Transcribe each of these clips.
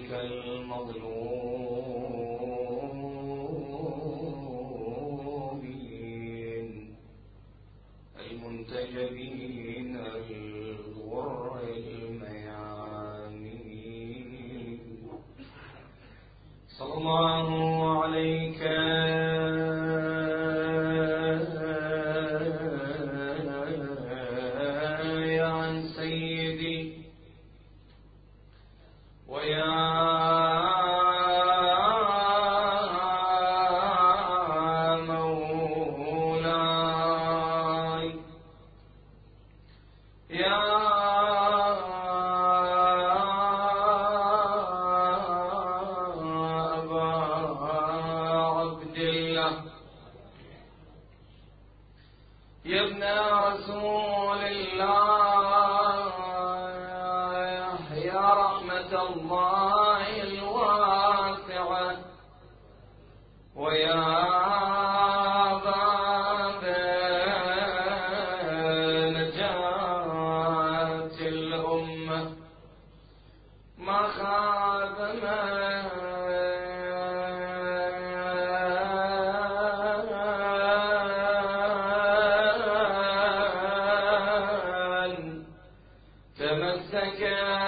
ذلك المظلومين المنتجبين الغر الميامين. صلى الله عليك يا سيدي ويا مولاي يا أبا عبد الله يا ابن رسول الله يا رحمة الله الواسعة ويا باب نجاة الأمة ما خاب من تمسك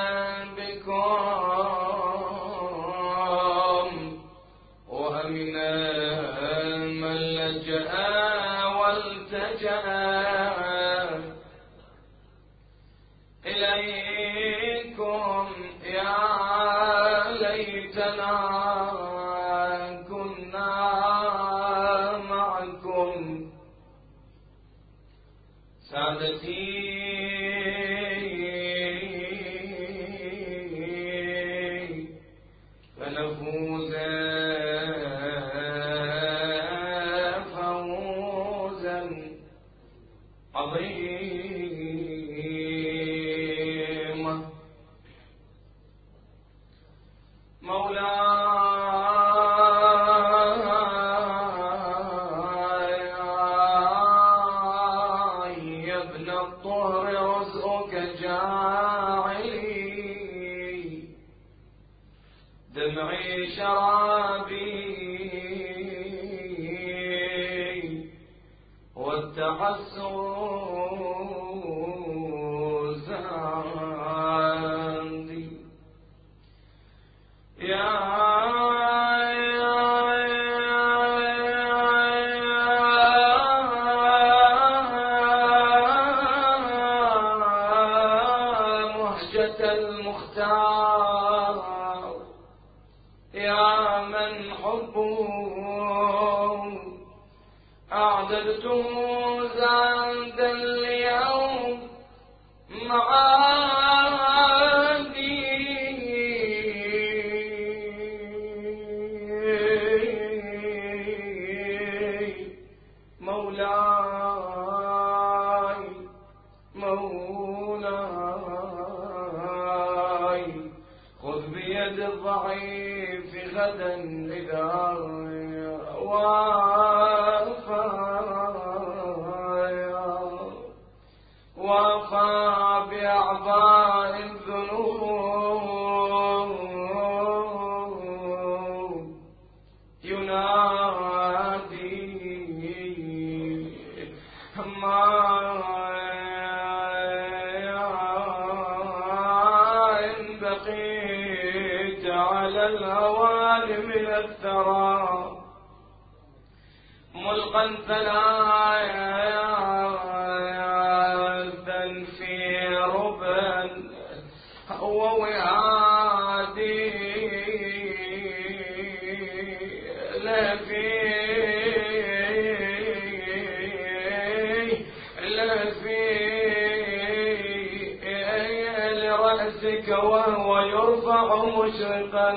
بكم وأمن من لجأ والتجأ إليكم. يا ليتنا كنا معكم سادتي فنفوز فوزا عظيما. مولاي يا ابن الطهر رزقك جاعلي دمعي شرابي والتحسر زادي. يا مهجة المختار يا من حبه أعددته زادا اليوم معادي. مولاي مولاي خذ بيد الضعيف غدا إذا وافى بأعباء الذنوب ينادي ما إن بقيت على الهوان من الثرى ملقا فلا يأذن في ربا ووعادي لرأسك وهو يرفع مشرقا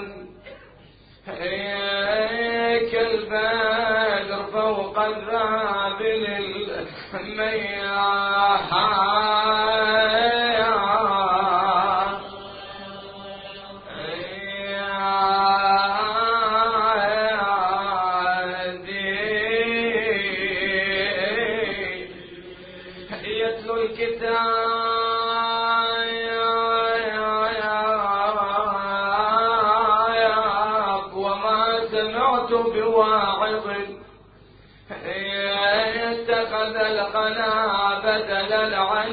كالبدر فوق الذهب للمياح. يتلو الكتاب مررت بواعظ اتخذ القنا بدلا عن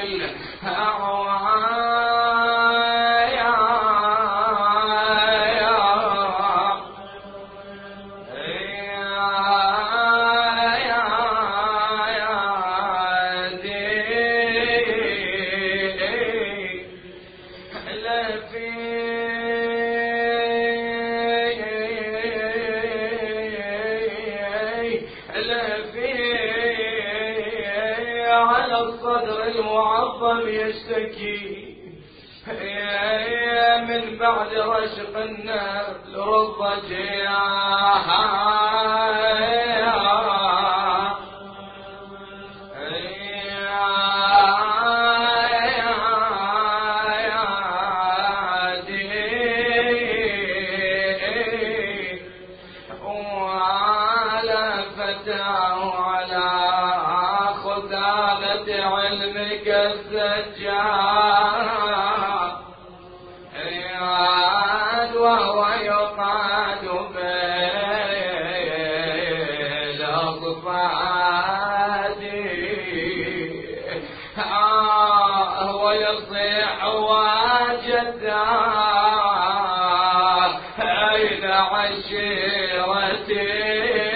على الصدر المعظم يشتكي من بعد رشق النبل رب وعلى فتاه على خزانة علمك السجاد وهو يقعد بالأصفاد ويصيح واجدا أين عشيرتي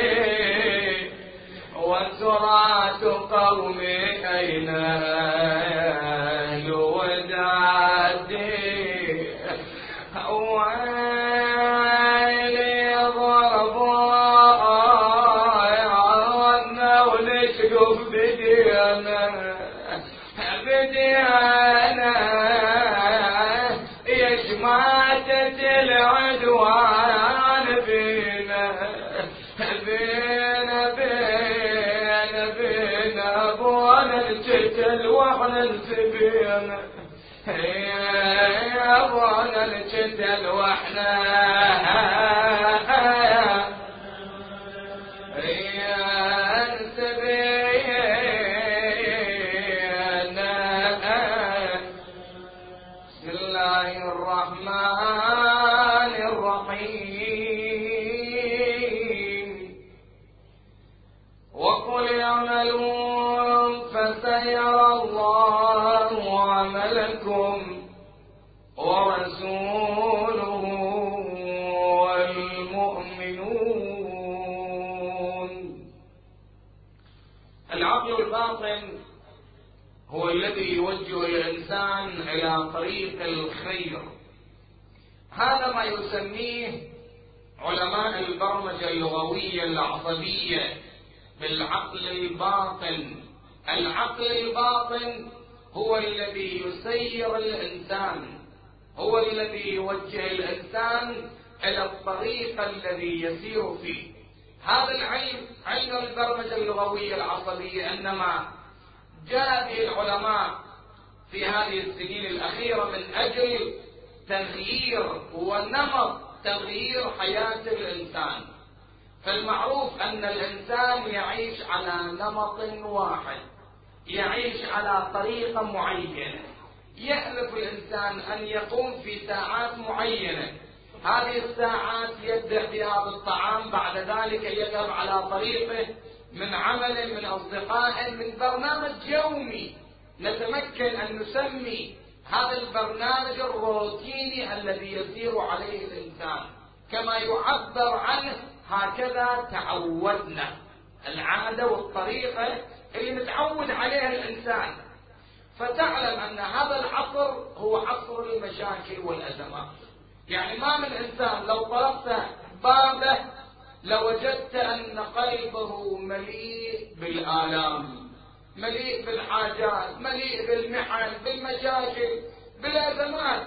وسرات قومي أين أهل ودادي ويلي ضرب ونشقف بدينا يشماتة العدوان بينا ابونا الجتل واحنا السبينا يا ابونا الجتل واحنا السبينا. بسم الله الرحمن الرحيم وقل اعملوا فسيرى الله عملكم ورسوله والمؤمنون. العقل الباطن هو الذي يوجه الإنسان إلى طريق الخير. هذا ما يسميه علماء البرمجة اللغوية العصبية بالعقل الباطن. العقل الباطن هو الذي يسير الإنسان، هو الذي يوجه الإنسان إلى الطريق الذي يسير فيه. هذا العلم، علم البرمجة اللغوية العصبية، إنما جاء به العلماء في هذه السنين الأخيرة من أجل تغيير ونمط تغيير حياة الإنسان. فالمعروف أن الإنسان يعيش على نمط واحد، يعيش على طريقة معينة، يألف الإنسان أن يقوم في ساعات معينة، هذه الساعات يبدأ بها بالطعام، بعد ذلك يذهب على طريقه من عمل، من أصدقاء، من برنامج يومي نتمكن أن نسمي هذا البرنامج الروتيني الذي يسير عليه الإنسان، كما يعبر عنه هكذا تعودنا، العادة والطريقة اللي متعود عليها الإنسان. فتعلم أن هذا العصر هو عصر المشاكل والأزمات. يعني ما من إنسان لو طرقت بابه لوجدت أن قلبه مليء بالآلام، مليء بالحاجات، مليء بالمحن، بالمشاكل، بالأزمات.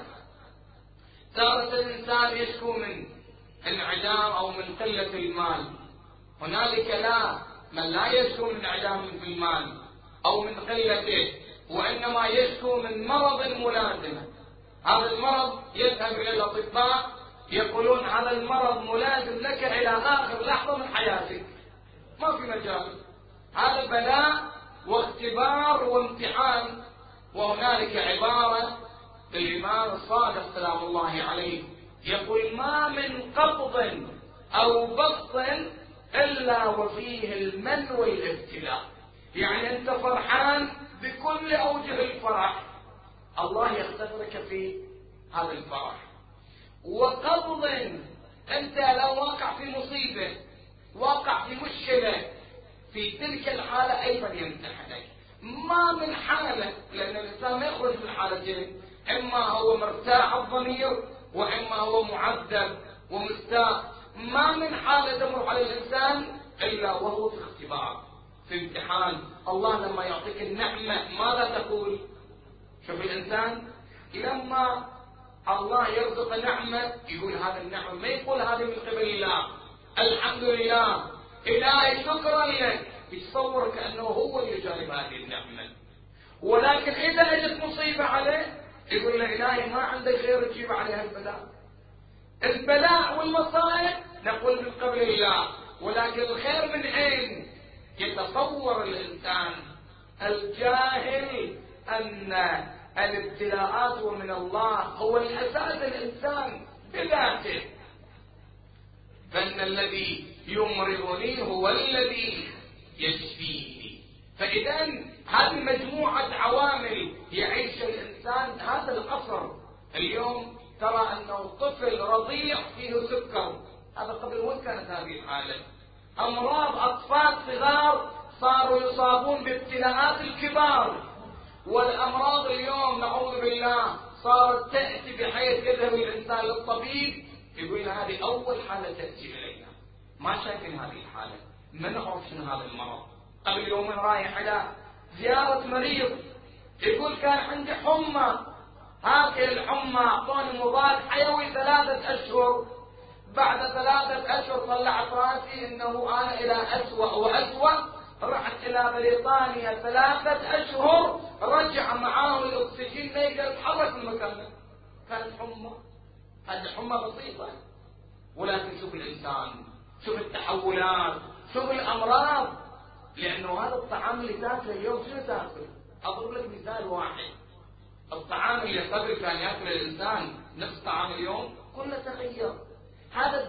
تارة الإنسان يشكو من انعدام أو من قلة المال، هنالك من لا يشكو من انعدام في المال أو من قلته، وإنما يشكو من مرض ملازمة. هذا المرض يذهب إلى الأطباء يقولون هذا المرض ملازم لك إلى آخر لحظة من حياتك، ما في مجال، هذا بلاء واختبار وامتحان. وهنالك عبارة للإمام الصادق سلام الله عليه يقول: ما من قبض أو بسط إلا وفيه المن والابتلاء. يعني أنت فرحان بكل أوجه الفرح، الله يختبرك في هذا الفرح. وقبض، أنت لو واقع في مصيبة، واقع في مشكلة، في تلك الحالة أيضا يمتحنك. ما من حالة، لأن الإنسان ما يخرج من حالتين، إما هو مرتاح الضمير وإما هو معذب ومستاء. ما من حالة تمر على الإنسان إلا وهو في اختبار، في امتحان. الله لما يعطيك النعمة ماذا تقول؟ شوف الإنسان لما الله يرزق نعمة يقول هذا النعمة، ما يقول هذه من قبل الله، الحمد لله إلهي شكرا لك، يتصور كأنه هو اللي جانب هذه النعمة. ولكن إذا أجت مصيبة عليه يقول له إلهي ما عندك غير تجيب عليها البلاء. البلاء والمصائب نقول من قبل الله، ولكن الخير من أين؟ يتصور الإنسان الجاهل أن الابتلاءات من الله هو الأساس الإنسان بذاته، فإن الذي يمرضني هو الذي يشفيني. فإذا هذه مجموعة عوامل يعيش الإنسان. هذا العصر اليوم ترى أنه طفل رضيع فيه سكر، هذا قبل وين كانت هذه الحالة؟ أمراض أطفال صغار صاروا يصابون بابتلاءات الكبار، والأمراض اليوم نعوذ بالله صارت تأتي بحيث يذهب الإنسان للطبيب يقول هذه أول حالة تأتي إلينا، ما شايفين هذه الحالة، ما نعرف شنو هذا المرض. قبل يومين رايح على زيارة مريض يقول كان عندي حمى، هذه الحمى أعطوني مضاد حيوي 3 أشهر، بعد 3 أشهر طلعت راسي إنه أنا إلى أسوأ وأسوأ. رحت إلى بريطانيا 3 أشهر، رجع معاه الأكسجين ما يقدر يتحرك من مكانه، كانت حمى. هذه حمى بسيطة، ولكن شوف الإنسان، شوف التحولات، شوف الأمراض. لأنه هذا الطعام اللي تاكله اليوم شنو تاكل؟ أضرب لك مثال واحد، الطعام اللي قبل كان ياكل الإنسان نفس طعام اليوم كله تغير. هذا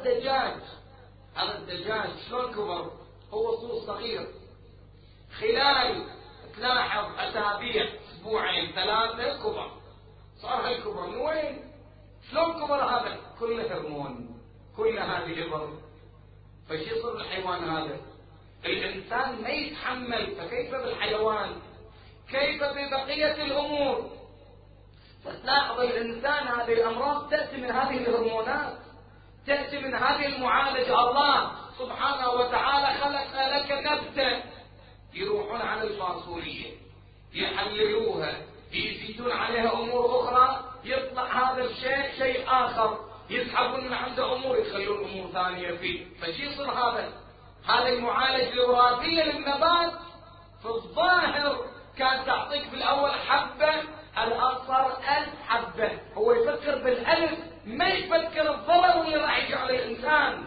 الدجاج شلون كبر؟ هو صوص صغير، خلال تلاحظ أسابيع أسبوعين 3 كبر، صار هالكبر من وين؟ شلون كبر هذا؟ كله هرمون، كل هذه إبر. فشي يصير الحيوان هذا؟ الإنسان ما يتحمل، فكيف بالحيوان؟ كيف ببقية الأمور؟ فتلاحظ الإنسان هذه الأمراض تأتي من هذه الهرمونات، تأتي من هذه المعالجة. الله سبحانه وتعالى خلق لك نبتة، يروحون على الفاصولية يحللوها، يزيدون عليها أمور أخرى، يطلع هذا الشيء شيء آخر، يسحبون من عنده أمور يخلون أمور ثانية فيه. فشي يصير هذا المعالج الوراثي للنبات في الظاهر كان تعطيك في الأول حبة، الآن صار 1000 حبة. هو يفكر بالألف، ما يفكر الضرر اللي راح يجي على الإنسان.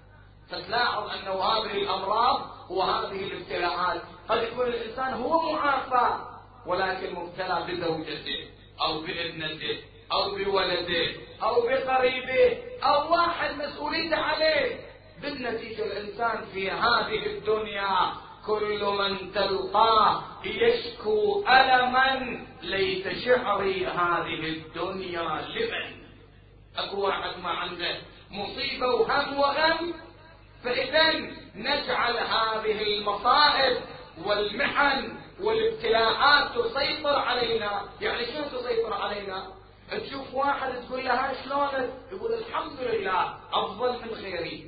فتلاحظ أنه هذه الأمراض وهذه الابتلاءات قد يكون الإنسان هو معافى ولكن مبتلى بزوجته أو بابنته أو بولده أو بقريبه أو واحد مسؤوليته عليه. بالنتيجة الإنسان في هذه الدنيا كل من تلقاه يشكو ألما، ليت شعري هذه الدنيا لمن. أكو واحد ما عنده مصيبة وهم وغم، فإذا نجعل هذه المصائب والمحن والابتلاءات تسيطر علينا. يعني شنو تسيطر علينا؟ تشوف واحد تقول له ها شلونك؟ يقول الحمد لله أفضل من غيري.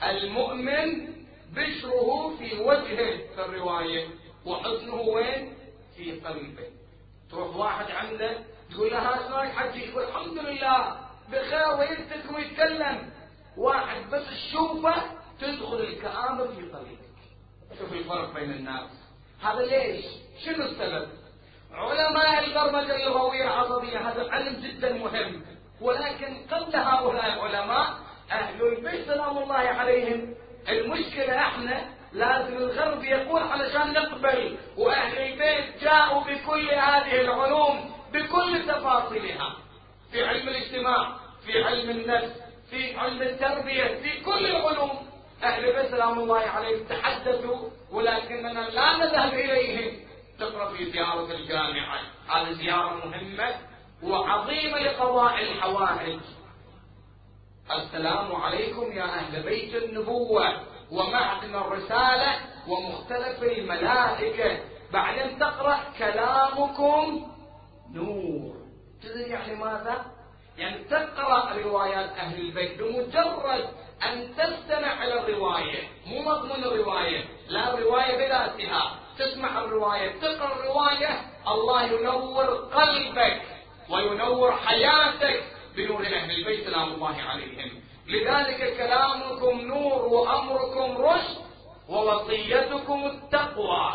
المؤمن بشره في وجهه في الرواية، وحزنه وين؟ في قلبه. تروح واحد عنده تقول له ها شلونك حجي؟ يقول الحمد لله بخير ويلتك ويتكلم. واحد بس تشوفه تدخل الكآبة في قلبك. شوف الفرق بين الناس. هذا ليش؟ شنو السبب؟ علماء البرمجة اللغوية العربية هذا علم جدا مهم، ولكن قبل هؤلاء العلماء أهل البيت سلام الله عليهم. المشكلة احنا لازم الغرب يقول علشان نقبل، وأهل البيت جاءوا بكل هذه العلوم بكل تفاصيلها، في علم الاجتماع، في علم النفس، في علم التربية، في كل العلوم أهل البيت سلام الله عليهم تحدثوا، ولكننا لا نذهب إليهم. تقرأ في زيارة الجامعة، هذه زيارة مهمة وعظيمة لقضاء الحوائج. السلام عليكم يا أهل بيت النبوة ومعدن الرسالة ومختلف الملائكة. بعدين تقرأ كلامكم نور. تدري يعني ماذا؟ يعني تقرأ روايات أهل البيت بمجرد أن تستمع إلى الرواية، مو مضمون الرواية، لا الرواية بذاتها، تسمع الرواية، تقرأ الرواية، الله ينور قلبك وينور حياتك بنور أهل البيت سلام الله عليهم. لذلك كلامكم نور وأمركم رشد ووصيتكم التقوى.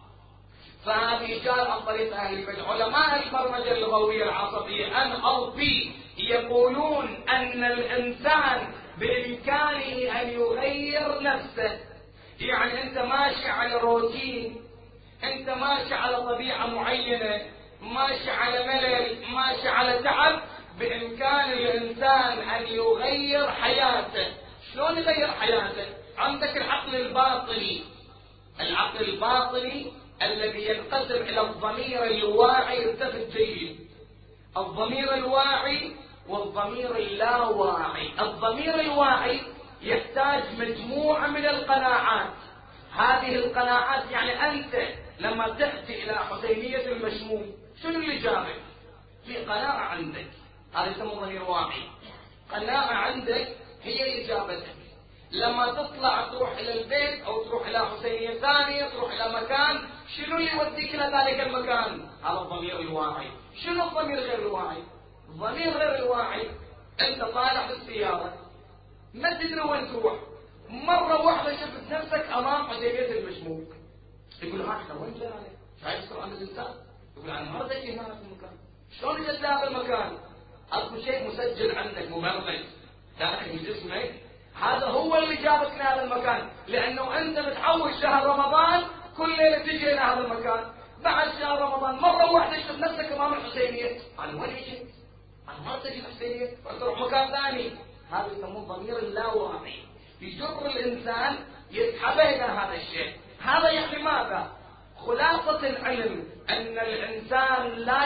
فهذه جاء عن طريق أهل البيت. علماء البرمجة اللغوية العصبية NLP يقولون أن الإنسان بإمكانه أن يغير نفسه. يعني أنت ماشي على روتين، أنت ماشي على طبيعة معينة، ماشي على ملل، ماشي على تعب، بإمكان الإنسان أن يغير حياته. شلون يغير حياته؟ عندك العقل الباطني. العقل الباطني الذي ينقسم إلى الضمير الواعي، التفت جيد، الضمير الواعي والضمير اللاواعي. الضمير الواعي يحتاج مجموعة من القناعات. هذه القناعات يعني أنت لما تأتي إلى حسينية المشموم شنو اللي جابك؟ في قناعة عندك، هذا يسمى ضمير واعي. قناعة عندك هي اللي جابتك. لما تطلع تروح إلى البيت أو تروح إلى حسينية ثانية، تروح إلى مكان، شنو اللي يوديك إلى ذلك المكان؟ هذا الضمير الواعي. شنو الضمير غير الواعي؟ الضمير غير الواعي أنت طالع بالسيارة ما تدري وين تروح، مرة واحدة شفت نفسك أمام حسينية المشموم، يقول احنا وين جانا؟ شايف سرعة الإنسان؟ يقول أنا ما رضيت هنا في المكان. شلون جت هذا المكان؟ أكو شيء مسجل عندك مبرمج داخل جسمك، هذا هو اللي جابك لهذا المكان، لأنه أنت متعود شهر رمضان كل ليلة تجي إلى هذا المكان. بعد شهر رمضان مرة واحدة شفت نفسك أمام الحسينية، أنا وين جيت؟ أنا ما تجي الحسينية، تروح مكان ثاني. هذا يسموه ضمير اللاواعي، يجر الإنسان يسحبه إلى هذا الشيء. هذا يعني ماذا؟ خلاصة العلم أن الإنسان لا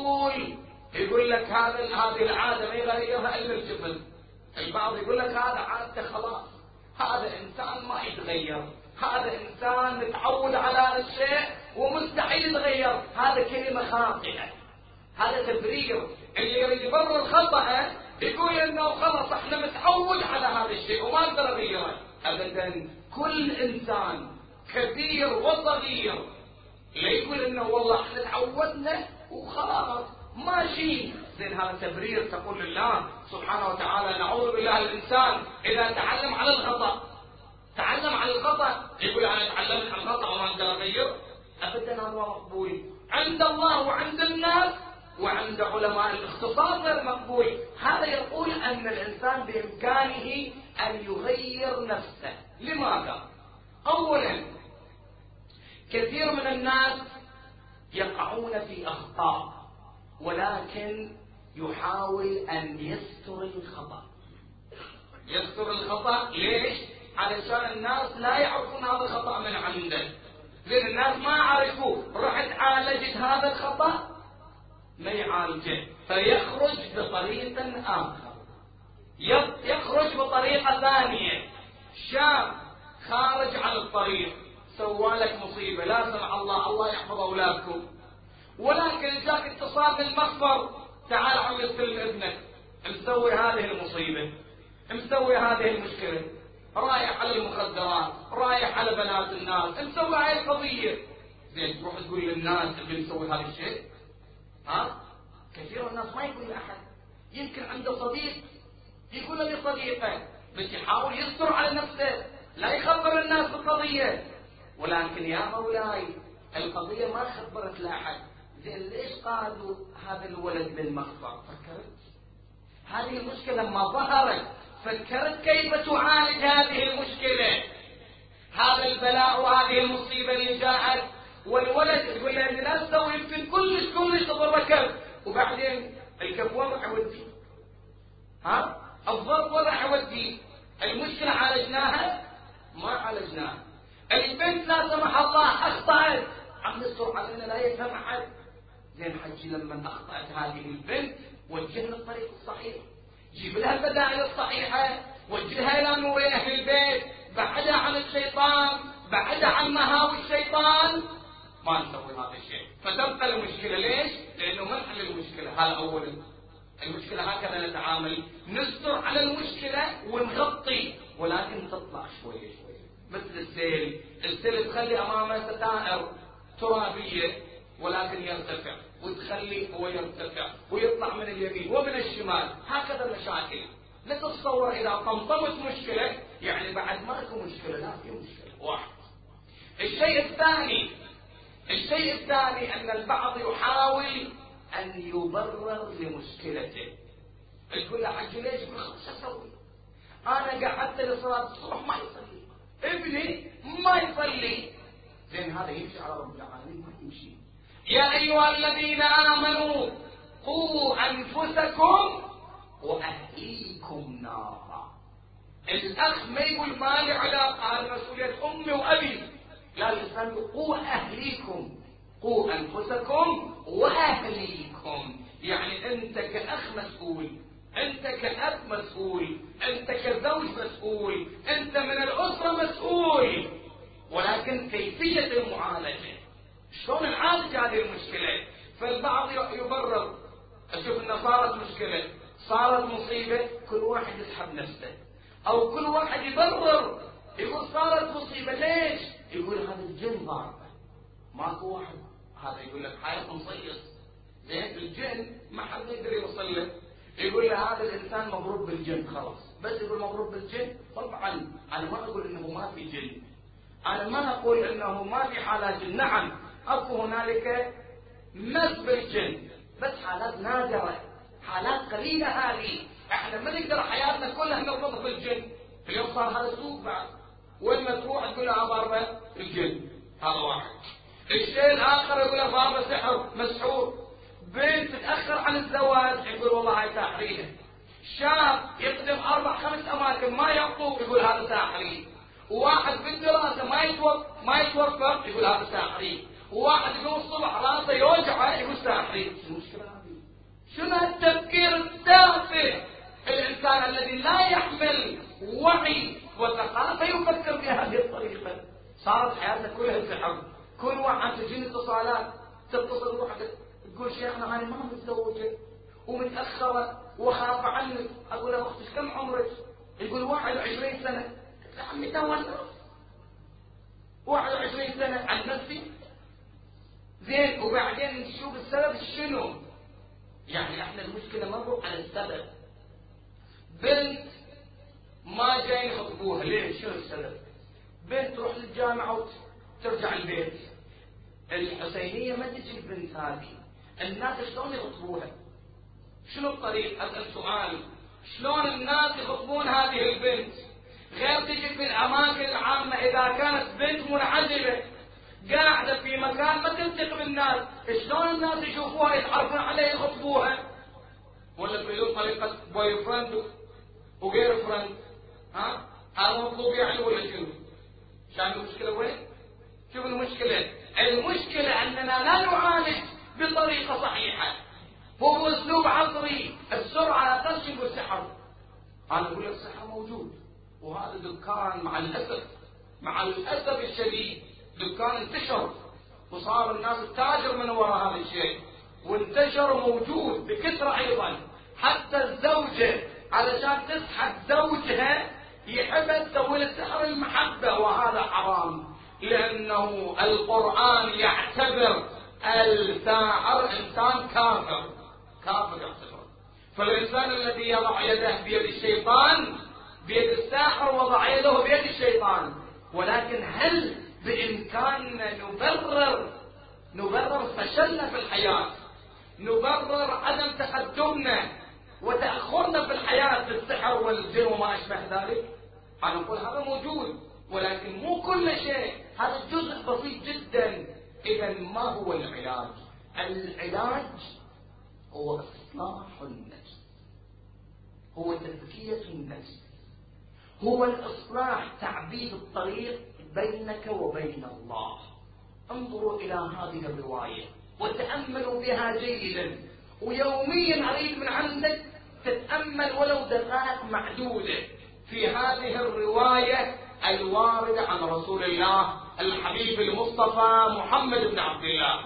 يقول لك هذه العادة ما يغيرها إلا الجبل. البعض يقول لك هذا عادته خلاص، هذا إنسان ما يتغير، هذا إنسان متعود على هذا الشيء ومستحيل يتغير. هذا كلمة خاطئة، هذا تبرير. اللي يريد يبرر الخطأ يقول إنه خلاص احنا متعود على هذا الشيء وما نقدر نغيره. أبدا، كل إنسان كبير وصغير لا يقول إنه والله احنا تعودنا وخلاص ماشي. زين هذا تبرير. تقول لله سبحانه وتعالى نعوذ بالله الإنسان إذا تعلم على الخطأ، تعلم على الخطأ، يقول أنا تعلمت على الخطأ وما أقدر أغير. أبدا، هذا مقبول عند الله وعند الناس وعند علماء الاختصاص غير مقبول. هذا يقول أن الإنسان بإمكانه أن يغير نفسه. لماذا؟ أولا، كثير من الناس يقعون في أخطاء ولكن يحاول أن يستر الخطأ. يستر الخطأ ليش؟ علشان الناس لا يعرفون هذا الخطأ من عنده. لأن الناس ما عرفوا، رحت عالجت هذا الخطأ ما يعالجه، فيخرج بطريق آخر، يخرج بطريقة ثانية. شاب خارج عن الطريق سوالك مصيبة، لا سمح الله، الله يحفظ أولادكم، ولكن جاك اتصال من المخبر، تعال عم يستلم ابنك، مسوي هذه المصيبة، مسوي هذه المشكلة، رايح على المخدرات، رايح على بنات الناس، مسوي هاي القضية. زين تروح تقول للناس اللي مسوي هذا الشيء؟ كثير من الناس ما يقول لأحد. يمكن عنده صديق يقول لصديقه، بس يحاول يستر على نفسه، لا يخبر الناس بالقضية. ولكن يا مولاي القضية ما خبرت لأحد. زين ليش قادوا هذا الولد للمخبر؟ فكرت هذه المشكلة لما ظهرت، فكرت كيف تعالج هذه المشكلة، هذا البلاء وهذه المصيبة اللي جاءت. والولد يقول له لا تسوي، يمكن كلش تضركب، وبعدين الكفوة راح يودي. الضرب ولا يودي. المشكلة عالجناها؟ ما عالجناها. البنت لا سمح الله أخطأت، عم نستر علينا لا يفهم أحد. زين حجي لما أخطأت هذه البنت وجهنا الطريق الصحيح، جيب لها البدائل الصحيحة، وجهها إلى نور أهل البيت، بعدها عن الشيطان، بعدها عن مهاوي الشيطان. ما نسوي هذا الشيء، فتبقى المشكلة. ليش؟ لأنه ما نحل المشكلة. هذا أولا. المشكلة هكذا نتعامل، نستر على المشكلة ونغطي، ولكن تطلع شوية شوية مثل السيل. السيل تخلي أمامه ستائر ترابية ولكن يرتفع، وتخلي هو يرتفع ويطلع من اليمين ومن الشمال. هكذا المشاكل. لا تتصور إذا طمطمت مشكلة يعني بعد ماكو مشكلة، لا في مشكلة. واحد. الشيء الثاني أن البعض يحاول أن يبرر لمشكلته. تقول له حجي ليش؟ يقول خلاص أسوي، أنا قعدت لصلاة الصبح ما يصلي، ابني ما يصلي. زين هذا يمشي على رب العالمين؟ ما يمشي. يا أيها الذين آمنوا قوا أنفسكم وأهليكم نارا. الأخ ما يقول ما لي علاقة، هذه مسؤولية أمي وأبي. لا، الإنسان يقول قوا أهليكم، قوا أنفسكم وأهليكم. يعني أنت كأخ مسؤول، أنت كأب مسؤول، أنت كزوج مسؤول، أنت من الأسرة مسؤول. ولكن كيفية المعالجة، شلون نعالج هذه المشكلة؟ فالبعض يبرر. أشوف أنه صارت مشكلة، صارت مصيبة، كل واحد يسحب نفسه، أو كل واحد يبرر يقول صارت مصيبة. ليش؟ يقول هذا الجن ضاربه. ماكو واحد هذا يقول لك حياة مصيص. زين الجن ما حد يقدر يوصل له. يقول له هذا الإنسان مضروب بالجن، خلاص. بس يقول مضروب بالجن. طبعا أنا ما أقول إنه ما في جن، أنا ما أقول إنه ما في حالات جن. نعم أكو هنالك مس بالجن، بس حالات نادرة، حالات قليلة. هذه احنا ما نقدر حياتنا كلها نربطها بالجن. اليوم صار هذا سوق بعد، وين ما تروح تقول لها ضاربة الجن. هذا واحد. الشيء الآخر يقول لها ضاربة سحر مسحور. بنت تتأخر عن الزواج يقول والله هاي ساحرية. شاب يقدم 4-5 أماكن ما يعطوه يقول هذا ساحري. وواحد بالدراسة ما يتوفق يقول هذا ساحري. وواحد يقوم الصبح راسه يوجعه يقول ساحري. شو المشكلة هذه؟ شنو التفكير التافه؟ الإنسان الذي لا يحمل وعي وثقافة يفكر بهذه الطريقة. صارت حياتنا كلها سحر. كل واحد تجيني اتصالات، تتصل بواحدة تقول شيخنا أنا ما متزوجة ومتأخرة وخاف عنك. أقول له أختي كم عمرك؟ يقول 21 سنة. قلت له عمي تولى 21 سنة عن نفسي. زين وبعدين نشوف السبب شنو. يعني احنا المشكلة ما نروح على السبب. بنت ما جاي يخطبوها، ليش؟ شنو السبب؟ بنت تروح للجامعة وترجع البيت. الحسينية ما تجي البنت هذه، الناس شلون يخطبوها؟ شنو الطريق؟ أسأل سؤال، شلون الناس يخطبون هذه البنت؟ غير تجي في الأماكن العامة إذا كانت بنت منعزلة قاعدة في مكان ما تلتقي بالناس، شلون الناس يشوفوها يتعرفون عليها يخطبوها؟ ولا في طريقة بوي فرند وغير فرند؟ هذا مطلوب يعني ولا شنو؟ شايف المشكلة وين؟ شوف المشكلة. المشكلة أننا لا نعالج بطريقة صحيحة، هو بأسلوب عصري، السرعة لا تكشف السحر. أنا أقول لك السحر موجود، وهذا دكان مع الأسف الشديد دكان انتشر وصار الناس التاجر من وراء هذا الشيء، وانتشر موجود بكثرة أيضا. حتى الزوجة علشان تسحب زوجها يحب تسوي له سحر المحبة، وهذا حرام، لأنه القرآن يعتبر الساحر إنسان كافر يعتبر. فالإنسان الذي يضع يده بيد الشيطان بيد الساحر وضع يده بيد الشيطان. ولكن هل بإمكاننا نبرر فشلنا في الحياة، نبرر عدم تقدمنا وتأخرنا في الحياة بالسحر والجن وما أشبه ذلك؟ أنا أقول هذا موجود، ولكن مو كل شيء، هذا جزء بسيط جدا. إذا ما هو العلاج؟ العلاج هو إصلاح النفس. هو تزكية النفس، هو الإصلاح، تعبيد الطريق بينك وبين الله. انظروا إلى هذه الرواية وتأملوا بها جيدا، ويوميا أريد من عندك تتأمل ولو دقائق معدودة في هذه الرواية الواردة عن رسول الله الحبيب المصطفى محمد بن عبد الله.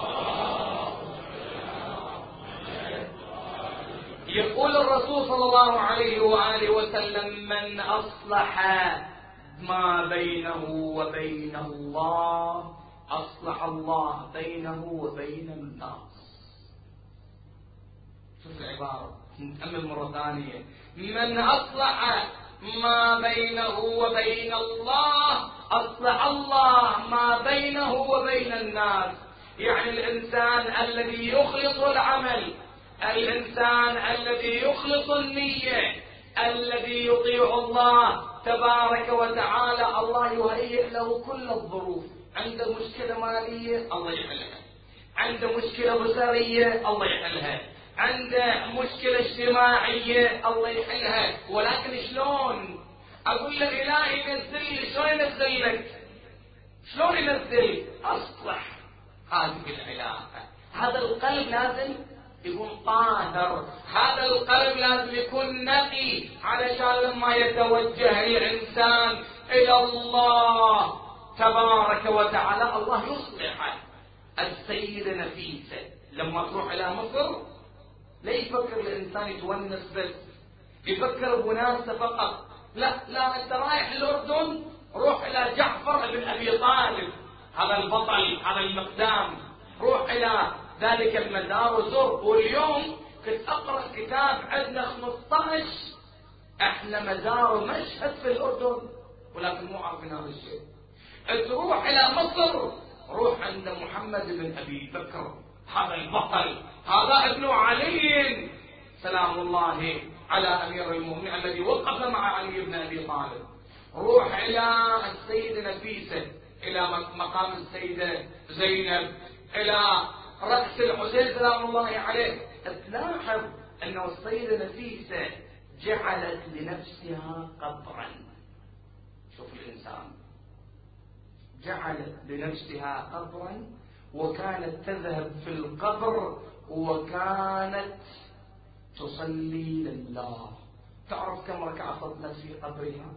يقول الرسول صلى الله عليه وآله وسلم: من أصلح ما بينه وبين الله أصلح الله بينه وبين الناس. شوف العبارة، نتأمل مرة ثانية: من أصلح ما بينه وبين الله أصلح الله ما بينه وبين الناس. يعني الإنسان الذي يخلص العمل، الإنسان الذي يخلص النية، الذي يطيع الله تبارك وتعالى، الله يهيئ له كل الظروف. عنده مشكلة مالية الله يحلها، عنده مشكلة بصرية الله يحلها، عنده مشكلة اجتماعية الله يحلها. ولكن شلون؟ أقول له إلهي ينزل لي، شلون ينزل لك؟ شلون ينزل؟ أصلح هذه العلاقة. هذا القلب لازم يكون طاهر، هذا القلب لازم يكون نقي، علشان لما يتوجه الإنسان إلى الله تبارك وتعالى الله يصلحه. السيدة نفيسة لما تروح إلى مصر لا يفكر الإنسان يتونس بس، يفكر بوناسة فقط. لا أنت رايح الأردن روح إلى جعفر بن أبي طالب، هذا البطل، هذا المقدام، روح إلى ذلك المزار وزر. واليوم كنت أقرأ كتاب عندنا 15 احنا مزار مشهد في الأردن، ولكن مو عارفين هذا الشيء. تروح إلى مصر روح عند محمد بن أبي بكر، هذا البطل، هذا ابن علي سلام الله على أمير المؤمنين الذي وقف مع علي بن أبي طالب. روح إلى السيدة نفيسة، إلى مقام السيدة زينب، إلى رأس الحسين سلام الله عليه. تلاحظ أن السيدة نفيسة جعلت لنفسها قبرا. شوف الإنسان، جعلت لنفسها قبرا، وكانت تذهب في القبر وكانت تصلي لله. تعرف كم ركعة صلت في قبرها؟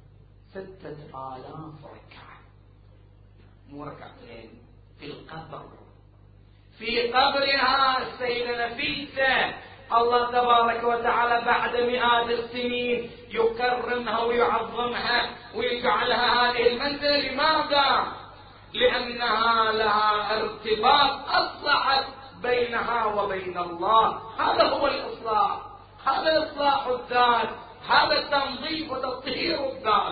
6000 ركعة، مو ركعتين، في القبر، في قبرها السيدة نفيسة. الله تبارك وتعالى بعد مئات السنين يكرمها ويعظمها ويجعلها هذه المنزلة. لماذا؟ لأنها لها ارتباط أصلحت بينها وبين الله. هذا هو الإصلاح، هذا إصلاح الذات، هذا التنظيف وتطهير الذات.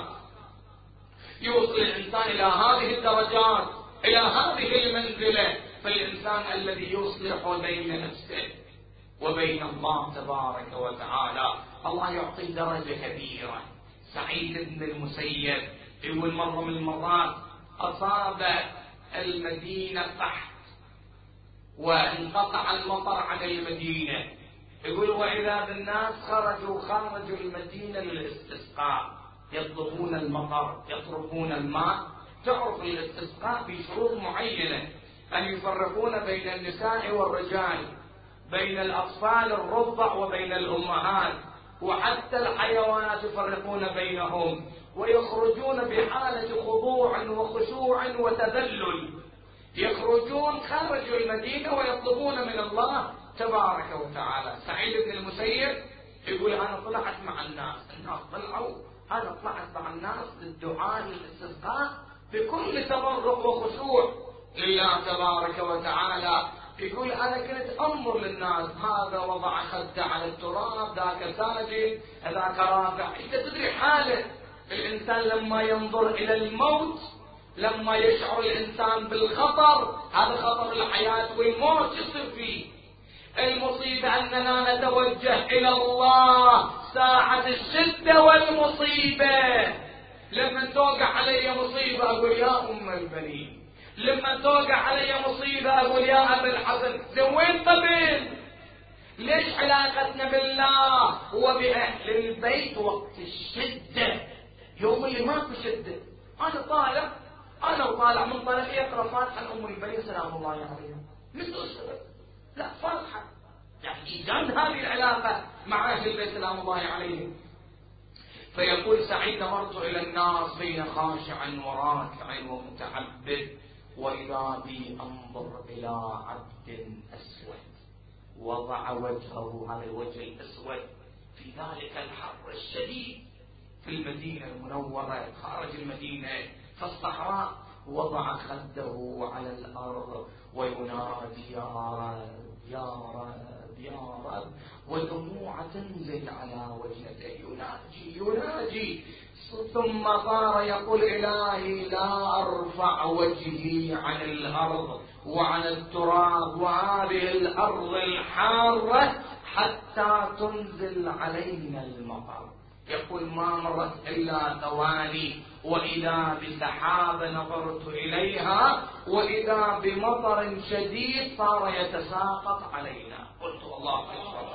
يوصل الإنسان إلى هذه الدرجات، إلى هذه المنزلة. فالإنسان الذي يصلح بين نفسه وبين الله تبارك وتعالى الله يعطي درجة كبيرة. سعيد بن المسيب يقول مرة من المرات أصاب المدينة قحط وانقطع المطر عن المدينة. يقول وإذا بالناس خرجوا المدينة للاستسقاء، يطلبون المطر، يطلبون الماء. تعرف الاستسقاء بشروط معينة، أن يفرقون بين النساء والرجال، بين الأطفال الرضع وبين الأمهات، وحتى الحيوانات يفرقون بينهم، ويخرجون بحالة خضوع وخشوع وتذلل. يخرجون خارج المدينة ويطلبون من الله تبارك وتعالى. سعيد بن المسيب يقول أنا طلعت مع الناس طلعوا، أنا طلعت مع الناس للدعاء للاستسقاء بكل تبرك وخشوع لله تبارك وتعالى. يقول أنا كنت أنظر للناس، هذا وضع خده على التراب، ذاك ساجد، ذاك رافع. أنت تدري حاله الإنسان لما ينظر إلى الموت، لما يشعر الإنسان بالخطر، هذا خطر الحياة والموت يصير فيه. المصيبة أننا نتوجه إلى الله ساعة الشدة والمصيبة. لما توقع علي مصيبة أقول يا أم البنين، لما توقع علي مصيبة أقول يا أبا الحسن، لوين طبيب؟ ليش علاقتنا بالله وبأهل البيت وقت الشدة؟ يوم اللي ماكو شدة أنا طالع من طلب يقرأ فاتحة أم البنين سلام الله عليها مثل سبب لا فاتحة، يعني إيجاد هذه العلاقة مع أهل البيت سلام الله عليهم. فيقول سعيد نظرت إلى الناس بين خاشع وراكع ومتعبد وإذا بي أنظر إلى عبد أسود وضع وجهه، هذا الوجه الأسود في ذلك الحر الشديد في المدينة المنورة خارج المدينة في الصحراء، وضع خده على الأرض وينادي يا رب يا رب يا رب، ودموع تنزل على وجهه يناجي ثم صار يقول إلهي لا أرفع وجهي عن الأرض وعن التراب وهذه الأرض الحارة حتى تنزل علينا المطر. يقول ما مرت إلا ثواني وإذا بسحاب نظرت إليها وإذا بمطر شديد صار يتساقط علينا. قلت الله أكبر،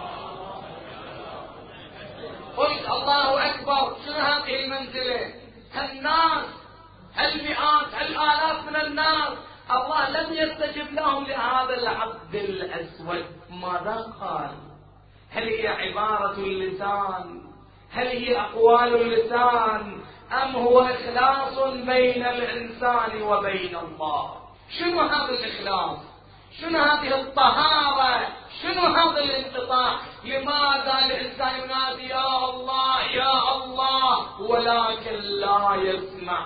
قلت الله أكبر، شنو هذه المنزلة؟ الناس المئات الآلاف من الناس الله لم يستجب لهم لهذا العبد الأسود. ماذا قال؟ هل هي عبارة اللسان؟ هل هي أقوال اللسان؟ أم هو إخلاص بين الإنسان وبين الله؟ شنو هذا الإخلاص؟ شنو هذه الطهارة؟ شنو هذا الانقطاع؟ لماذا الإنسان ينادي يا الله يا الله ولكن لا يسمع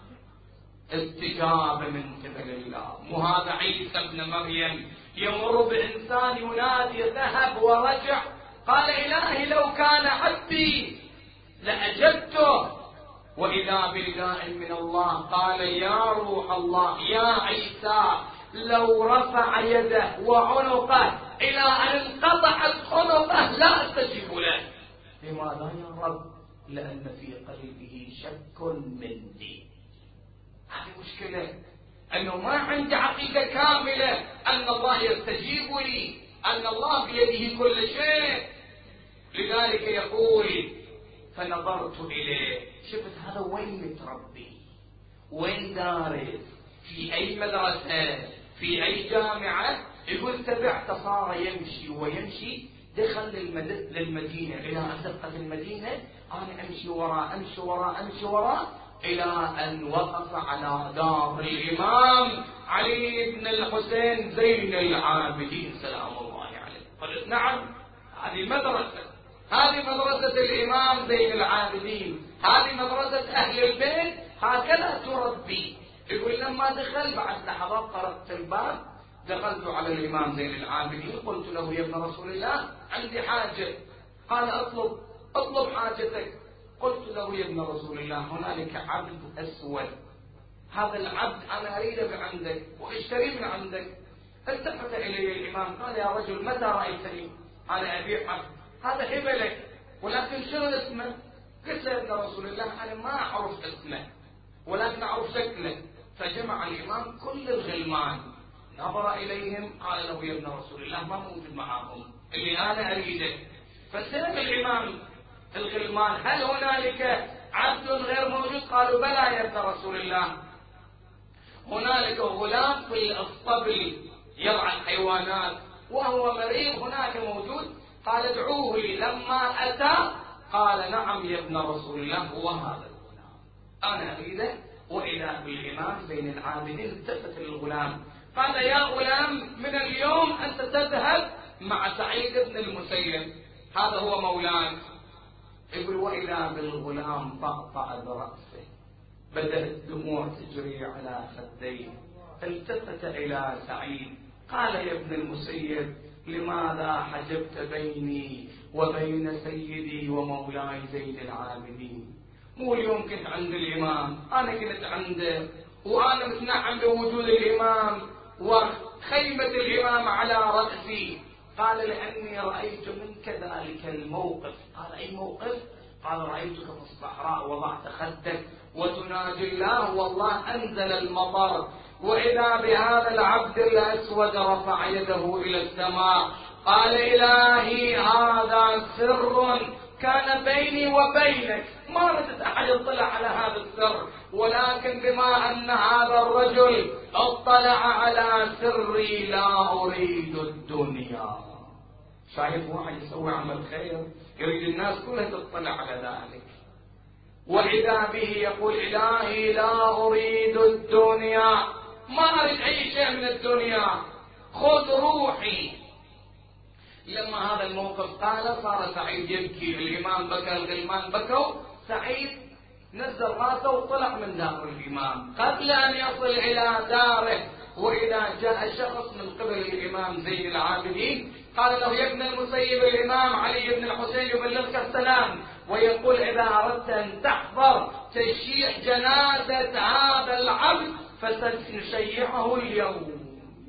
استجابة من قبل الله؟ مو هذا عيسى ابن مريم يمر بإنسان ينادي ذهب ورجع، قال إلهي لو كان عبدي لأجبته، وإذا بنداء من الله قال يا روح الله يا عيسى لو رفع يده وعنقه إلى أن انقطعت عنقه لا أستجيب له. لماذا يا رب؟ لأن في قلبه شك مني. هذه مشكلة، أنه ما عندي عقيدة كاملة أن الله يستجيب لي، أن الله بيده كل شيء. لذلك يقول فنظرت إليه، شفت هذا وين متربي، وين دارس، في أي مدرسة، في أي جامعة. يقول تبعت صار يمشي ويمشي، دخل للمدينة إلى أزقة المدينة، أنا أمشي وراء إلى أن وقف على دار الإمام علي بن الحسين زين العابدين سلام الله عليه. قلت نعم هذه مدرسة الإمام زين العابدين، هذه مدرسة أهل البيت، هكذا تربي. يقول لما دخل بعد لحظات طرقت الباب، دخلت على الإمام زين العابدين، قلت له يا ابن رسول الله عندي حاجة. قال اطلب حاجتك. قلت له يا ابن رسول الله هنالك عبد أسود، هذا العبد أنا أريده من عندك واشتريه من عندك. التفت إلي الإمام قال يا رجل متى رأيتني؟ أنا أبيع عبد، هذا هبة لك، ولكن شنو اسمه؟ قلت له يا ابن رسول الله أنا ما أعرف اسمه ولكن أعرف شكله. فجمع الإمام كل الغلمان، نظر إليهم قال له يا ابن رسول الله ما موجود معهم اللي أنا أريده. فسأل الإمام الغلمان هل هنالك عبد غير موجود؟ قالوا بلى يا ابن رسول الله، هنالك غلام في الاسطبل يرعى الحيوانات وهو مريض هناك موجود. قال ادعوه لي. لما أتى قال نعم يا ابن رسول الله هو هذا الغلام أنا أريده. وإذا بالإمام زين العابدين التفت للغلام قال يا غلام من اليوم أنت تذهب مع سعيد بن المسيب، هذا هو مولاك. يقول وإذا بالغلام طأطأ برأسه، بدأت دموع تجري على خديه، التفت إلى سعيد قال يا ابن المسيب لماذا حجبت بيني وبين سيدي ومولاي زين العابدين؟ مو اليوم كنت عند الإمام، أنا كنت عنده وأنا متنعم بوجود الإمام وخيمة الإمام على رأسي. قال لأني رأيت منك ذلك الموقف. قال أي موقف؟ قال رأيتك في الصحراء وضعت خدك وتناجي الله والله أنزل المطر، وإذا بهذا العبد الأسود رفع يده إلى السماء قال إلهي هذا سر كان بيني وبينك، ما ردت أحد يطلع على هذا السر، ولكن بما أن هذا الرجل اطلع على سري لا أريد الدنيا. شايف واحد يسوي عمل خير يريد الناس كلها تطلع على ذلك، وإذا به يقول إلهي لا أريد الدنيا، ما أريد أي شيء من الدنيا، خذ روحي. لما هذا الموقف قال صار سعيد يبكي، الإمام بكى، الغلمان بكوا، سعيد نزل راسه وطلع من دار الإمام قبل أن يصل إلى داره. وإذا جاء شخص من قبل الإمام زين العابدين قال له يا ابن المسيب الإمام علي بن الحسين يبلغك السلام، ويقول إذا أردت أن تحضر تشييع جنازة هذا العبد فسنشيعه اليوم.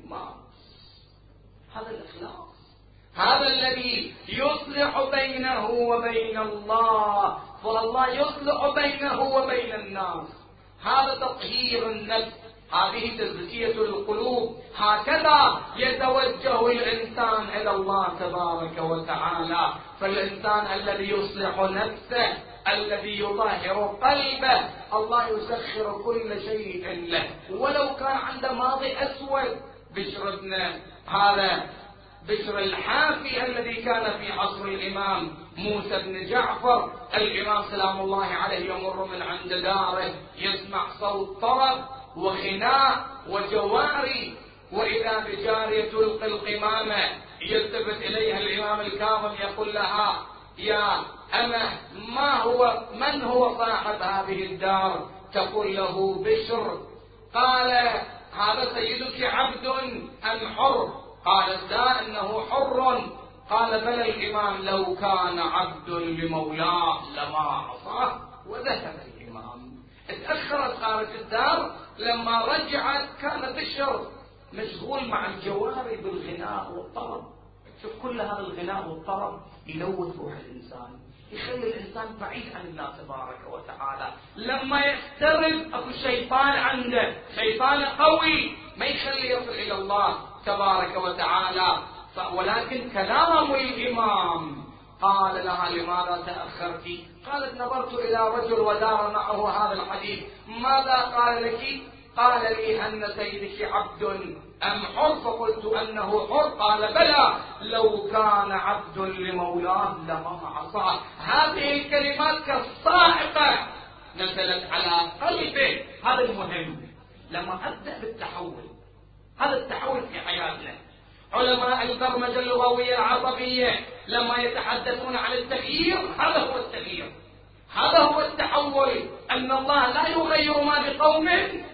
هذا الإخلاص، هذا الذي يصلح بينه وبين الله، فالله يصلح بينه وبين الناس. هذا تطهير النفس، هذه تزكية القلوب. هكذا يتوجه الإنسان إلى الله تبارك وتعالى. فالإنسان الذي يصلح نفسه، الذي يطهر قلبه، الله يسخر كل شيء له. ولو كان عنده ماضي أسود، بشر ابن هذا بشر الحافي الذي كان في عصر الإمام موسى بن جعفر، الإمام سلام الله عليه يمر من عند داره يسمع صوت طرب وخناء وجواري، وإذا بجارية تلقي القمامة، يلتفت إليها الإمام الكاظم يقول لها يا أمه من هو صاحب هذه الدار؟ تقول له بشر. قال هذا سيدك عبد أم حر؟ قالت لا إنه حر. قال بلى الإمام لو كان عبد لمولاه لما عصاه. وذهب الإمام. اتأخرت خارج الدار، لما رجعت كان بشر مشغول مع الجواري بالغناء والطرب. شوف كل هذا الغناء والطرب يلوث روح الإنسان، يخلي الإنسان بعيد عن الله تبارك وتعالى. لما يقترب أكو الشيطان عنده، شيطان قوي ما يخلي يصل إلى الله تبارك وتعالى. ولكن كلام الإمام قال لها لماذا تأخرت؟ قالت نظرت إلى رجل ودار معه هذا الحديث. ماذا قال لك؟ قال لي أن سيدك عبد أم حر؟ فقلت أنه حر. قال بلى لو كان عبد لمولاه لما عصاه. هذه الكلمات كالصاعقة نزلت على قلبه. هذا المهم. لما أبدأ بالتحول، هذا التحول في حياتنا. علماء البرمجة اللغوية العصبية لما يتحدثون عن التغيير، هذا هو التغيير، هذا هو التحول. أن الله لا يغير ما بقوم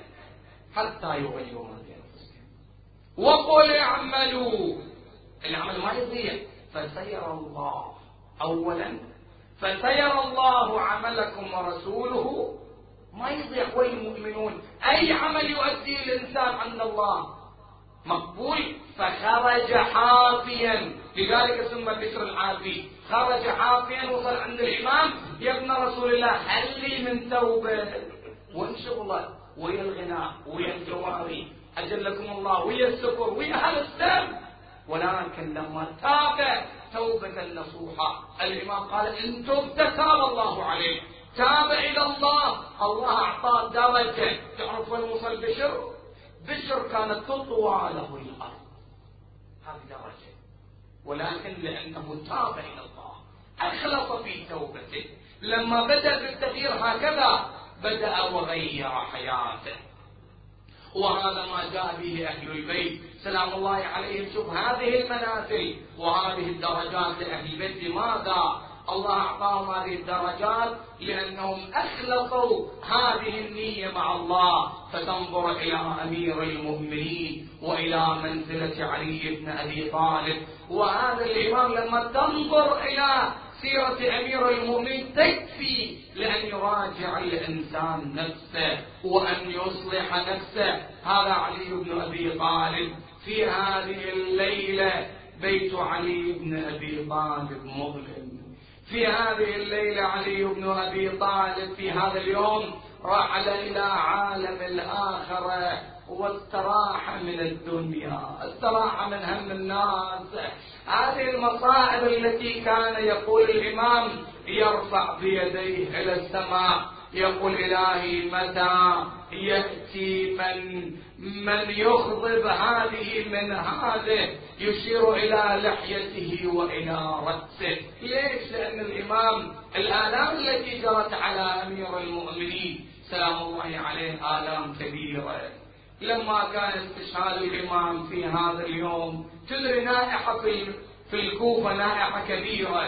حتى يغيروا ما بأنفسهم. وقل اعملوا، العمل ما يضيع. فسيرى الله، أولا فسيرى الله عملكم ورسوله، ما يضيع. والمؤمنون أي عمل يؤدي الإنسان عند الله مقبول. فخرج حافيا، لذلك ثم بشر الحافي خرج حافيا، وصل عند الإمام يا ابن رسول الله هل لي من توبة؟ وإن شاء الله ويا الغناء ويا الجواري أجلكم الله ويا السكر ويا أهل السلام. ولكن لما تاب توبة نصوحة، الإمام قال إن تبت تاب الله عليه، تاب إلى الله، الله أعطاه درجة. تعرف وين وصل بشر؟ بشر كانت تطوى له الأرض، هذه درجة، ولكن لأنه تاب إلى الله أخلص في توبته. لما بدأ بالتغيير هكذا بدأ وغير حياته. وهذا ما جاء به أهل البيت سلام الله عليهم. شوف هذه المنازل وهذه الدرجات لأهل البيت. لماذا الله أعطاهم هذه الدرجات؟ لأنهم أخلصوا هذه النية مع الله. فتنظر إلى أمير المؤمنين وإلى منزلة علي بن أبي طالب. وهذا الإمام لما تنظر إلى سيرة أمير المؤمنين تكفي لأن يراجع الإنسان نفسه وأن يصلح نفسه. هذا علي بن أبي طالب. في هذه الليلة بيت علي بن أبي طالب مظلم، في هذه الليلة علي بن أبي طالب في هذا اليوم رحل إلى عالم الآخرة واستراح من الدنيا، استراح من هم الناس. هذه المصائب التي كان يقول الإمام يرفع بيديه إلى السماء يقول إلهي متى يأتي من يخضب هذه من هذه، يشير إلى لحيته وإلى رأسه. ليش؟ لأن الإمام الآلام التي جرت على أمير المؤمنين سلام الله عليه آلام كبيرة. لما كان استشهاد الإمام في هذا اليوم تدري نائحة في الكوفة نائحة كبيرة،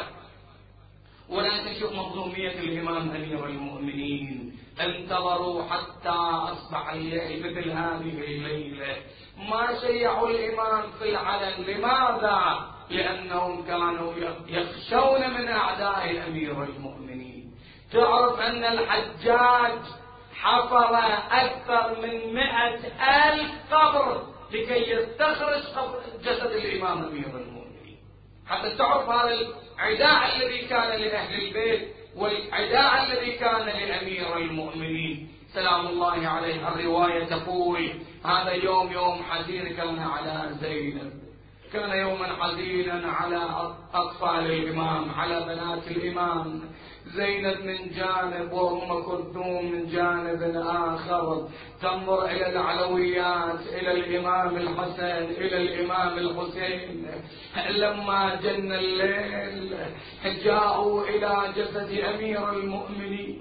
ولكن شوف مظلومية الإمام أمير المؤمنين، انتظروا حتى أصبح الليل مثل هذه الليلة ما شيعوا الإمام في العلن. لماذا؟ لأنهم كانوا يخشون من أعداء أمير المؤمنين. تعرف أن الحجاج حفر أكثر من 100,000 قبر لكي يستخرج جسد الإمام أمير المؤمنين، حتى تعرف هذا العداء الذي كان لأهل البيت والعداء الذي كان لأمير المؤمنين سلام الله عليه. الرواية تقول هذا يوم حزين كان على زينب، كان يوما حزينا على أطفال الإمام، على بنات الإمام، زينب من جانب وأم كلثوم من جانب آخر، تنظر إلى العلويات، إلى الإمام الحسن، إلى الإمام الحسين. لما جن الليل جاءوا إلى جسد أمير المؤمنين.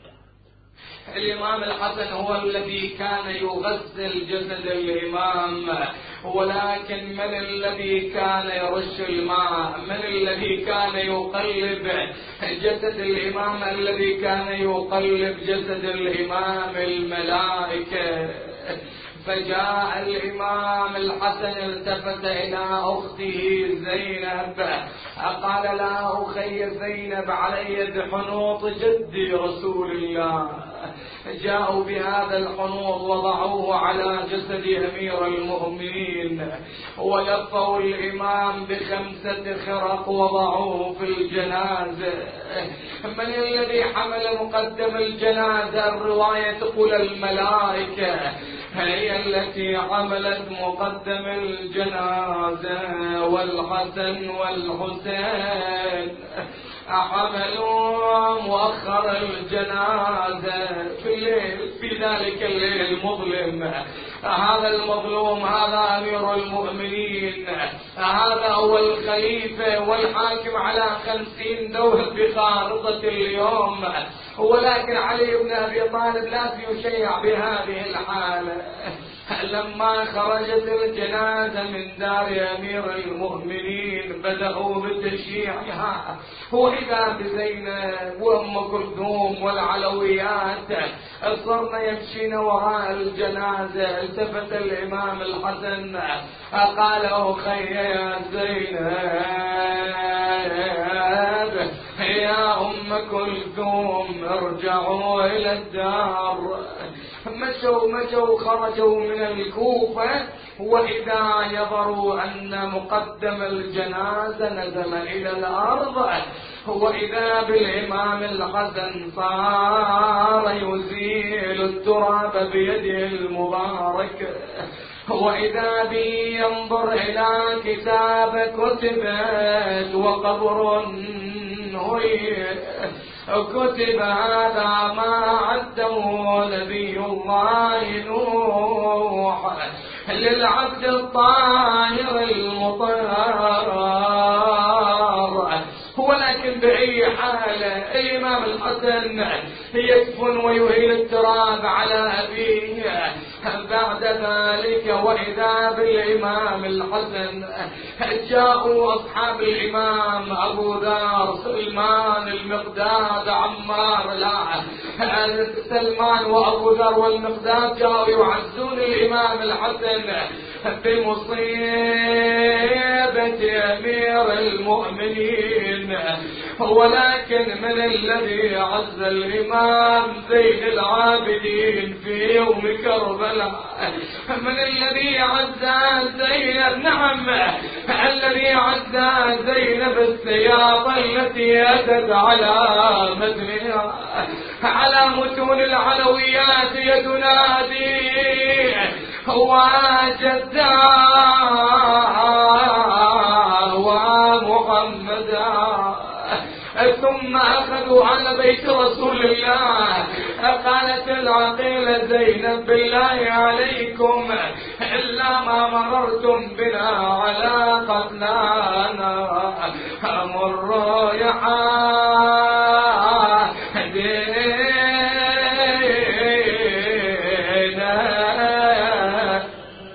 الإمام الحسن هو الذي كان يغسل جسد الإمام، ولكن من الذي كان يرش الماء؟ من الذي كان يقلب جسد الإمام؟ الذي كان يقلب جسد الإمام الملائكة. فجاء الإمام الحسن التفت إلى أخته زينب قال لا أخي زينب علي بحنوط جدي رسول الله. جاءوا بهذا الحنوط وضعوه على جسد أمير المؤمنين، ولفوا الإمام ب5 خرق وضعوه في الجنازة. من الذي حمل مقدم الجنازة؟ الرواية تقول الملائكة هي التي حملت مقدم الجنازة، والحسن والحسين حملوا مؤخر الجنازة في ذلك الليل المظلم. هذا المظلوم هذا أمير المؤمنين، هذا هو الخليفة والحاكم على 50 دولة بخارطة اليوم، ولكن علي بن أبي طالب لا يشيع بهذه الحالة. لما خرجت الجنازة من دار أمير المؤمنين بدأوا بتشييعها، وإذا بزينب وأم كلثوم والعلويات صرن يمشين وراء الجنازة. التفت الإمام الحسن قال أخي يا زينب يا أم كلثوم ارجعوا إلى الدار. مشوا خرجوا من الكوفة، وإذا يظهروا أن مقدم الجنازة نزل إلى الأرض، وإذا بالإمام الحسن صار يزيل التراب بيده المبارك، وإذا بي ينظر إلى كتاب كتبت وقبر كتب هذا ما عده نبي الله نوح للعبد الطاهر المطهر. ولكن بأي حالة الإمام الحسن يدفن ويهيل التراب على أبيه. بعد ذلك وإذا بالإمام الحسن جاءوا أصحاب الإمام أبو ذر، سلمان، المقداد، عمار، لا سلمان وأبو ذر والمقداد جاءوا يعزون الإمام الحسن. بمصيبة أمير المؤمنين، ولكن من الذي عز الإمام زين العابدين في يوم كربلاء؟ من الذي عز زينب؟ نعم، الذي عز زينب السياط التي أتت على متنها، على متون العلويات يتنادي وجدا ومحمدا. ثم أخذوا على بيت رسول الله. قالت العقيلة زينب بالله عليكم إلا ما مررتم بنا على قتلانا مروا يا حادينا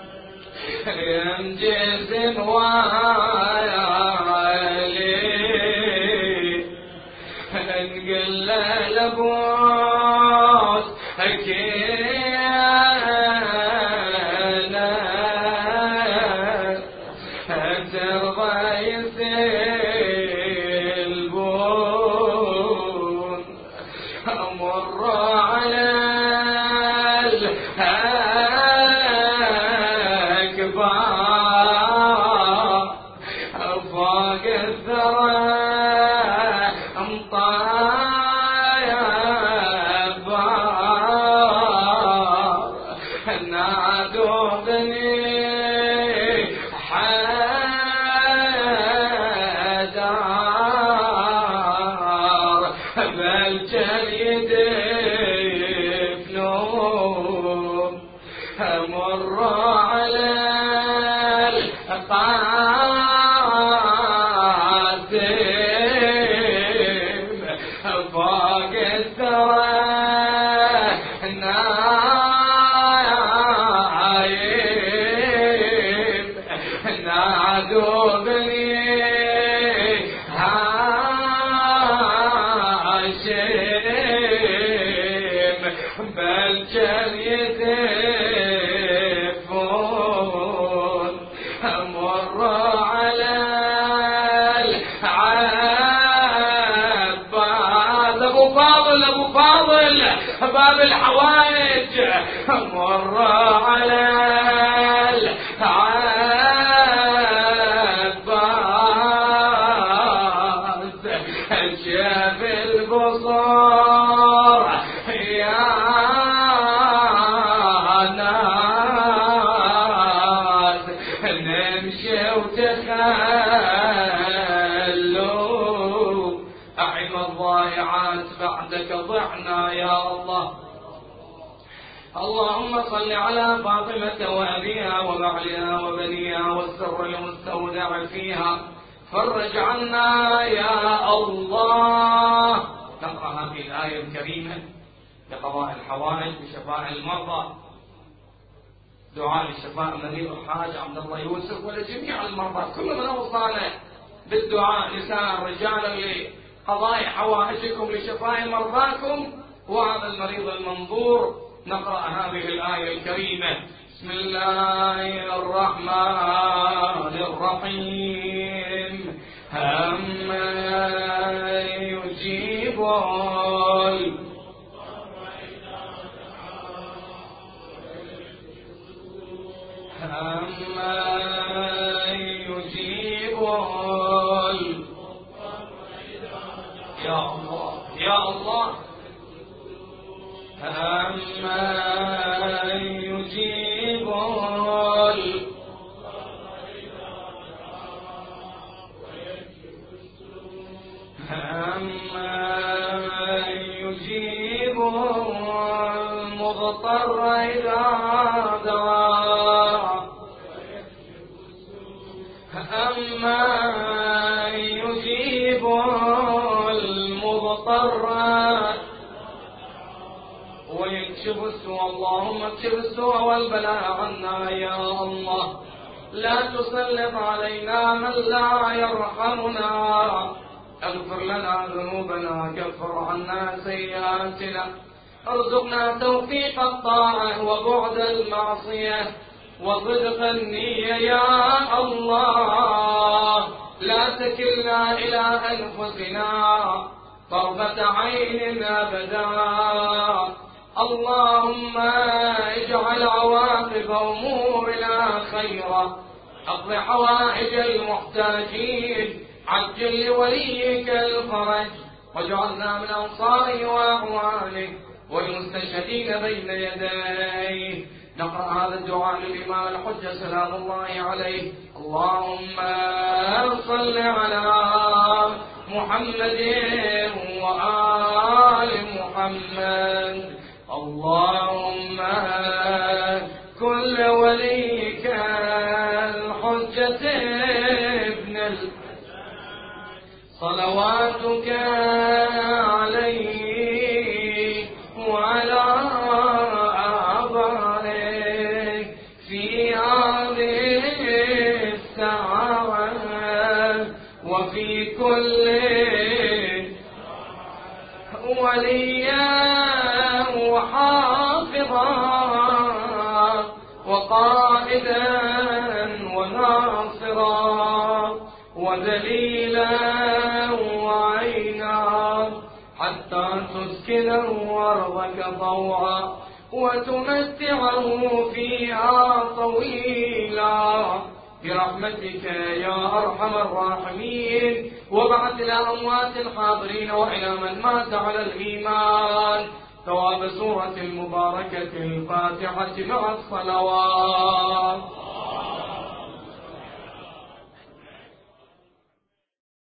ينجز نقل لبوس حكينا ترضى يسلبون أمر على الأكبار فوق الثرى باب الحوائج مر على العباس شاف البصار يا ناس نمشي وتخلوا أعم الضائعات بعدك ضعنا يا الله. اللهم صل على فاطمة وأبيها وبعلها وبنيها والسر المستودع فيها، فرج عنا يا الله. نقرأ هذه الآية الكريمة لقضاء الحوائج بشفاء المرضى، دعاء لشفاء مريض الحاج عبد الله يوسف ولجميع المرضى، كل من أوصانا بالدعاء نساء رجالا لقضاء حوائجكم لشفاء مرضاكم وهذا المريض المنظور. نقرأ هذه الآية الكريمة. بسم الله الرحمن الرحيم. هم يجيب يا الله يا الله. أما يجيب المضطر إذا دعاه. أما يجيب المضطر ويكشف السوء. اللهم اكشف السوء والبلاء عنا يا الله. لا تسلط علينا من لا يرحمنا. اغفر لنا ذنوبنا، كفر عنا سيئاتنا، ارزقنا توفيق الطاعة وبعد المعصية. وصدق النية يا الله، لا تكلنا إلى أنفسنا طرفة عين أبدا. اللهم اجعل عواقب أمورنا خيرا، اقض حوائج المحتاجين، عجل لوليك الفرج، واجعلنا من أنصاره وأعوانه والمستشهدين بين يديه. نقرأ هذا الدعاء للإمام الحجة سلام الله عليه. اللهم صل على محمد وآل محمد. اللهم كل وليك الحجة ابن صلواتك عليه وعلى آبائه في هذه الساعة وفي كل وليا وحافظا وقائدا وناصرا وذليلا وعينا، حتى تسكنه أرضك طوعا وتمتعه فيها طويلا برحمتك يا أرحم الراحمين. وبعث إلى أموات الحاضرين وإلى من مات على الإيمان ثواب سورة المباركة الفاتحة مع الصلوات.